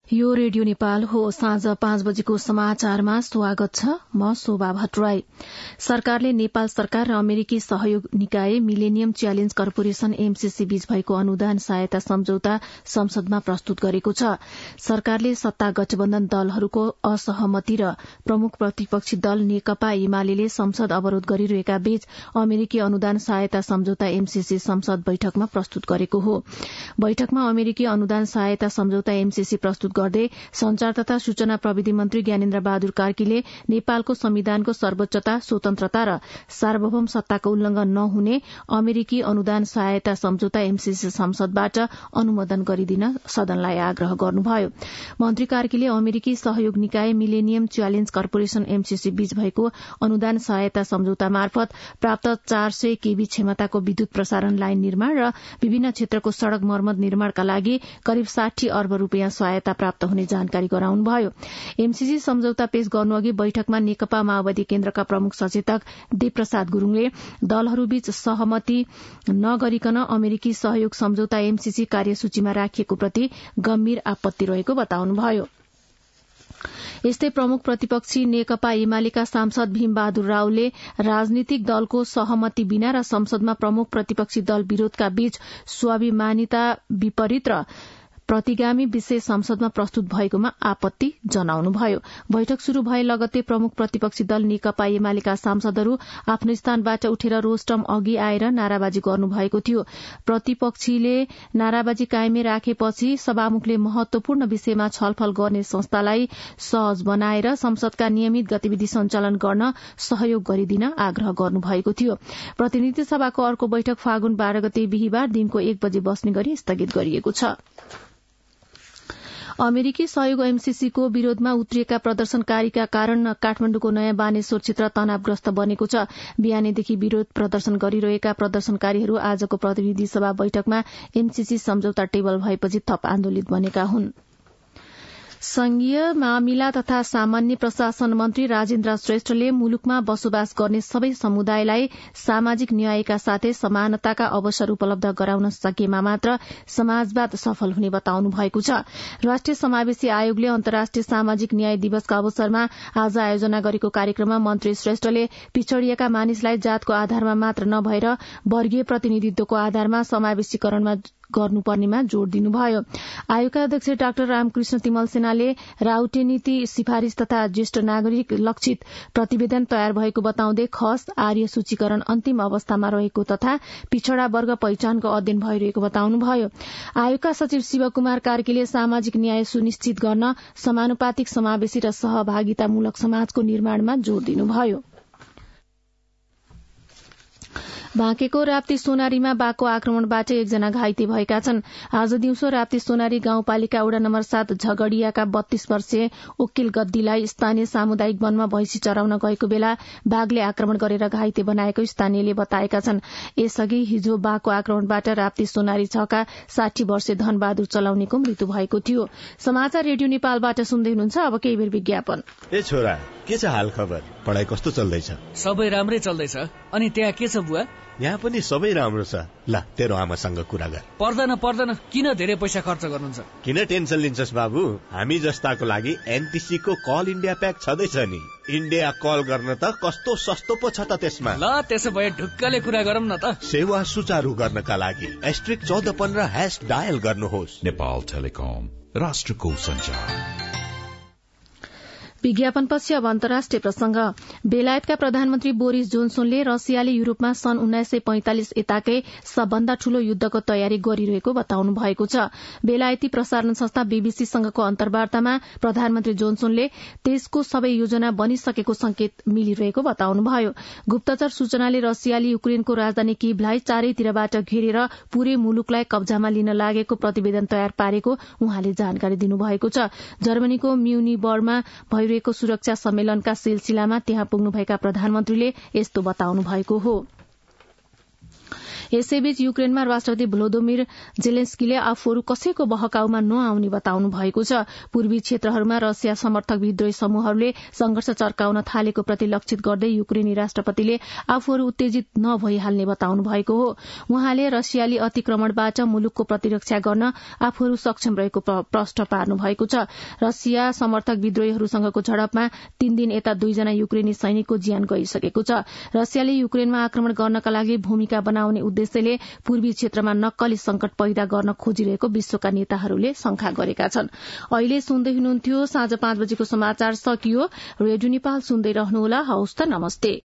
यो रेडियो नेपाल हो। साँझ 5 बजेको समाचारमा स्वागत छ। म शोभा भट्टराई। सरकारले नेपाल सरकार र अमेरिकी सहयोग निकाय मिलेनियम च्यालेन्ज कर्पोरेशन एमसीसी बीच भएको अनुदान सहायता सम्झौता संसदमा प्रस्तुत गरेको छ। सरकारले सत्ता गठबन्धन दलहरूको असहमति र प्रमुख प्रतिपक्षी दल नेकपा एमाले संसद अवरोध गरिरहेका बीच अमेरिकी अनुदान सहायता सम्झौता एमसीसी संसद बैठकमा प्रस्तुत गरेको हो। बैठकमा अमेरिकी अनुदान सहायता सम्झौता एमसीसी प्रस्तुत गर्दै संचार तथा सूचना प्रविधि मन्त्री ज्ञानेन्द्र बहादुर कार्कीले नेपालको संविधानको सर्वोच्चता, स्वतन्त्रता र सार्वभौम सत्ताको उल्लंघन नहुने अमेरिकी अनुदान सहायता सम्झौता एमसीसी संसदबाट अनुमोदन गरिदिन सदनलाई आग्रह गर्नुभयो। मन्त्री कार्कीले अमेरिकी सहयोग निकाय मिलेनियम च्यालेन्ज कर्पोरेशन एमसीसी बीच भएको अनुदान सहायता सम्झौता मार्फत प्राप्त 400 केबी क्षमताको विद्युत प्रसारण लाइन निर्माण र विभिन्न क्षेत्रको सड़क मर्मत निर्माणका लागि करिब 60 अर्ब रूपियाँ सहायता प्राप्त हुने जानकारी गराउनुभयो। एमसीसी सम्झौता पेश गर्नुअघि बैठकमा नेकपा माओवादी केन्द्रका प्रमुख सचेतक देवप्रसाद गुरूङले दलहरूबीच सहमति नगरिकन अमेरिकी सहयोग सम्झौता एमसीसी कार्यसूचीमा राखिएको प्रति गम्भीर आपत्ति रहेको बताउनुभयो। यस्तै प्रमुख प्रतिपक्षी नेकपा एमालेका सांसद भीमबहादुर रावले राजनीतिक दलको सहमति बिना र संसदमा प्रमुख प्रतिपक्षी दल विरोधका बीच स्वाभिमानिता विपरीत र प्रतिगामी विषय संसदमा प्रस्तुत भएकोमा आपत्ति जनाउनुभयो। बैठक शुरू भए लगत्तै प्रमुख प्रतिपक्षी दल नेकपा एमालेका सांसदहरू आफ्नो स्थानबाट उठेर रोस्टम अघि आएर नाराबाजी गर्नुभएको थियो। प्रतिपक्षीले नाराबाजी कायमै राखेपछि सभामुखले महत्वपूर्ण विषयमा छलफल गर्ने संस्थालाई सहज बनाएर संसदका नियमित गतिविधि सञ्चालन गर्न सहयोग गरिदिन आग्रह गर्नुभएको थियो। प्रतिनिधि सभाको अर्को बैठक फागुन 12 गते बिहीबार दिनको 1 बजे बस्ने गरी स्थगित गरिएको छ। अमेरिकी सहयोग एमसीसीको विरोधमा उत्रिएका प्रदर्शनकारीका कारण काठमाडौँको नयाँ बानेश्वर क्षेत्र तनावग्रस्त बनेको छ। बिहानैदेखि विरोध प्रदर्शन गरिरहेका प्रदर्शनकारीहरू आजको प्रतिनिधि सभा बैठकमा एमसीसी सम्झौता टेबल भएपछि थप आन्दोलित बनेका हुन्। संघीय मामिला तथा सामान्य प्रशासन मन्त्री राजेन्द्र श्रेष्ठले मुलुकमा बसोबास गर्ने सबै समुदायलाई सामाजिक न्यायका साथै समानताका अवसर उपलब्ध गराउन सकेमा मात्र समाजवाद सफल हुने बताउनु भएको छ। राष्ट्रिय समावेशी आयोगले अन्तर्राष्ट्रिय सामाजिक न्याय दिवसका अवसरमा आज आयोजना गरेको कार्यक्रममा मन्त्री श्रेष्ठले पिछड़िएका मानिसलाई जातको आधारमा मात्र नभएर वर्गीय प्रतिनिधित्वको आधारमा समावेशीकरणमा गर्नुपर्नेमा जोड़ दिनुभयो। आयोगका अध्यक्ष डाक्टर रामकृष्ण तिमल सेनाले राउटे नीति सिफारिश तथा ज्येष्ठ नागरिक लक्षित प्रतिवेदन तयार भएको बताउँदै खस आर्य सूचीकरण अन्तिम अवस्थामा रहेको तथा पिछड़ा वर्ग पहिचानको अध्ययन भइरहेको बताउनुभयो। आयोगका सचिव शिवकुमार कार्कीले सामाजिक न्याय सुनिश्चित गर्न समानुपातिक समावेशी र सहभागितामूलक समाजको निर्माणमा जोड़ दिनुभयो। बाँकेको राप्ती सोनारीमा बाघको आक्रमणबाट 1 जना घाइते भएका छन्। आज दिउँसो राप्ती सोनारी गाउँपालिका वडा नम्बर 7 झगडियाका 32 वर्षीय उकिल गद्दीलाई स्थानीय सामुदायिक वनमा भैंसी चराउन गएको बेला बाघले आक्रमण गरेर घाइते बनाएको स्थानीयले बताएका छन्। यसअघि हिजो बाघको आक्रमणबाट राप्ती सोनारी 6 का 60 वर्षीय धनबहादुर चलाउनेको मृत्यु भएको थियो। समाचार रेडियो नेपालबाट सुन्दै हुनुहुन्छ। अब केही बेर विज्ञापन। ए छोरा, के छ हाल खबर? पढाइ कस्तो चल्दैछ? सबै राम्रै चल्दैछ। अनि त्यहाँ के छ बुवा? यहाँ पनि सबै राम्रो छ। ल, तेरो आमासँग कुरा गर। पर्दैन, किन धेरै पैसा खर्च गर्नुहुन्छ? किन टेन्सन लिन्छस् बाबु? हामी जस्ताको लागि एनटीसी को कल इन्डिया प्याक छँदैछ नि। इन्डिया कल गर्न त कस्तो सस्तो पो छ त त्यसमा। ल, त्यसो भए ढुक्कले कुरा गरौँ न त। सेवा सुचारू गर्नका लागि *1415# डायल गर्नुहोस्। नेपाल टेलिकम, राष्ट्रको सञ्चार। विज्ञापनपछि अब अन्तर्राष्ट्रिय प्रसंग। बेलायतका प्रधानमन्त्री बोरिस जोन्सनले रसियाले युरोपमा सन् 1945 यताकै सबभन्दा ठूलो युद्धको तयारी गरिरहेको बताउनु भएको छ। बेलायती प्रसारण संस्था बीबीसीसँगको अन्तर्वार्तामा प्रधानमन्त्री जोन्सनले त्यसको सबै योजना बनिसकेको संकेत मिलिरहेको बताउनुभयो। गुप्तचर सूचनाले रसियाले युक्रेनको राजधानी कीभलाई चारैतिरबाट घेरेर पूरै मुलुकलाई कब्जामा लिन लागेको प्रतिवेदन तयार पारेको उहाँले जानकारी दिनुभएको छ। जर्मनीको म्युनिबर्गमा भइरहेको सुरक्षा सम्मेलनका सिलसिलामा त्यहाँ पुग्नुभएका प्रधानमन्त्रीले यस्तो बताउनु भएको हो। यसैबीच युक्रेनमा राष्ट्रपति भ्लोदोमिर जेलेन्स्कीले आफूहरू कसैको बहकाउमा नआउने बताउनु भएको छ। पूर्वी क्षेत्रहरूमा रसिया समर्थक विद्रोही समूहहरूले संघर्ष चर्काउन थालेको प्रति लक्षित गर्दै युक्रेनी राष्ट्रपतिले आफूहरू उत्तेजित नभइहाल्ने बताउनु भएको हो। उहाँले रसियाली अतिक्रमणबाट मुलुकको प्रतिरक्षा गर्न आफूहरू सक्षम रहेको प्रश्न पार्नु भएको छ। रसिया समर्थक विद्रोहीहरूसँगको झडपमा 3 दिन यता 2 जना युक्रेनी सैनिकको ज्यान गइसकेको छ। रसियाले युक्रेनमा आक्रमण गर्नका लागि भूमिका बनाउने उद्देश्यले पूर्वी क्षेत्रमा नक्कली संकट पैदा गर्न खोजिरहेको विश्वका नेताहरूले शंका गरेका छन्। अहिले सुन्दै हुनुहुन्थ्यो साँझ 5 बजेको समाचार सकियो। रेडियो नेपाल सुन्दै रहनुहोला। हवस् त, नमस्ते।